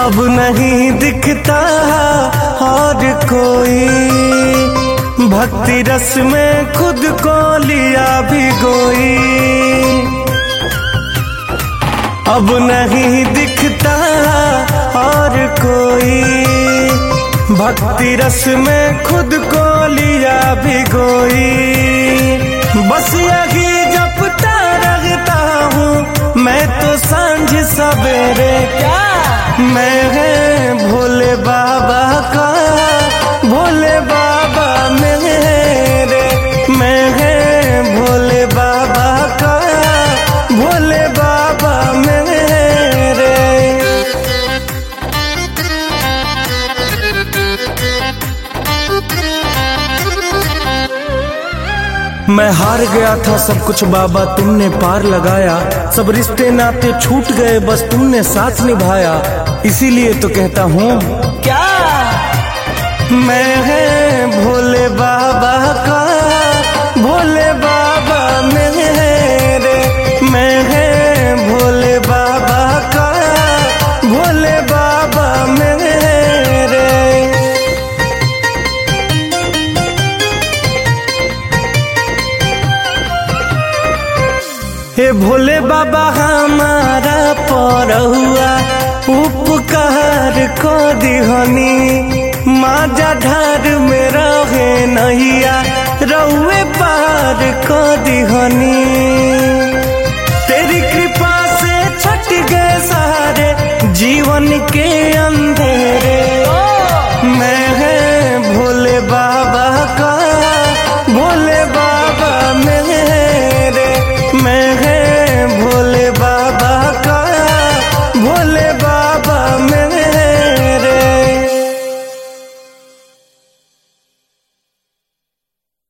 अब नहीं दिखता और कोई, भक्ति रस में खुद को लिया भिगोई। अब नहीं दिखता और कोई, भक्ति रस में खुद को लिया भिगोई। बस यही जपता रहता हूँ मैं तो सांझ सवेरे। क्या मैं भोले बाबा का, भोले बाबा मेरे, मैं भोले बाबा का, भोले बाबा मेरे। मैं हार गया था सब कुछ बाबा तुमने पार लगाया, सब रिश्ते नाते छूट गए बस तुमने साथ निभाया। इसीलिए तो कहता हूँ क्या मैं भोले बाबा का, भोले बाबा मेरे, मैं भोले बाबा का, भोले बाबा मेरे। हे भोले बाबा हमारा परहुआ उपकार को दिहनी, माजा ढार में रहे नैया रउए पार को दिहनी। तेरी कृपा से छट गए सारे जीवन के अंधेरे। मैं भोले बाबा का, भोले बाबा मेरे, मैं भोले बाबा का, भोले बाबा मेरे।